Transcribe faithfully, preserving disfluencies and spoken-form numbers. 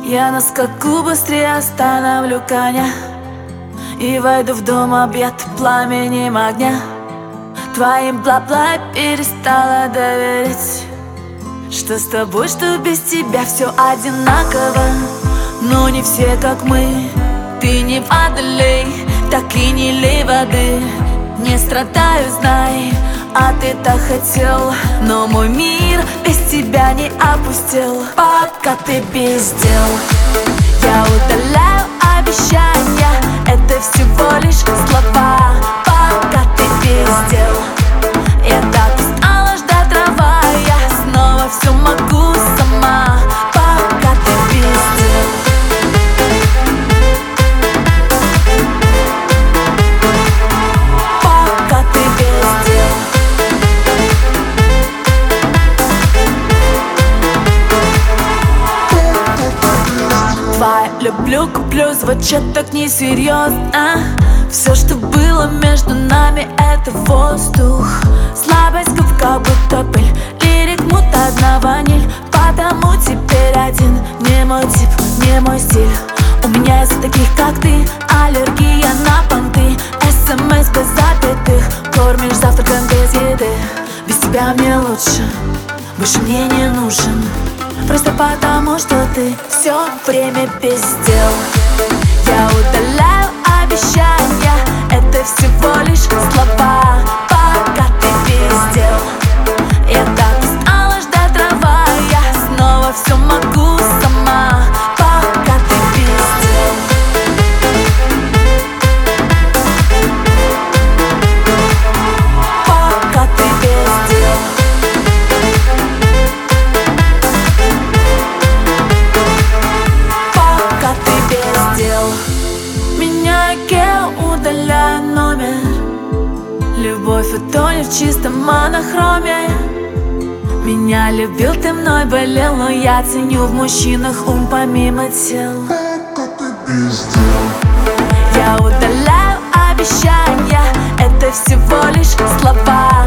Я на скаку быстрее остановлю коня и войду в дом, объят пламенем огня. Твоим бла-бла я перестала доверять. Что с тобой, что без тебя, все одинаково. Но не все как мы. Ты не водолей, так и не лей воды. Не страдаю, знай, а ты так хотел. Но мой мир без тебя не опустел. Пока ты без дел, я удаляю обещания. Это всего лишь слова. Пока ты без дел, я так устала ждать трава. Я снова все могу сама. Пока ты без дел. Пока ты без дел. Твоя люблю, куплю звучит так несерьезно. Все, что было между нами, это воздух. Слабость губ, как будто пыль. Лирик, мутадна ваниль. Потому теперь один. Не мой тип, не мой стиль. У меня из-за таких, как ты, аллергия на понты. СМС без запятых. Кормишь завтраком без еды. Без тебя мне лучше, больше мне не нужен. Просто потому, что ты все время без дел. Я удаляю обещания. Это всего лишь слова. Пока ты без дел, я так устала ждать трава. Я снова все могу сама. Пока ты без дел. Пока ты без дел. Пока ты без дел. Меняю гео, удаляю номер. Любовь утонет в чистом монохроме. Меня любил, ты мной болел, но я ценю в мужчинах ум помимо тел. Пока ты без дел. Я удаляю обещания. Это всего лишь слова.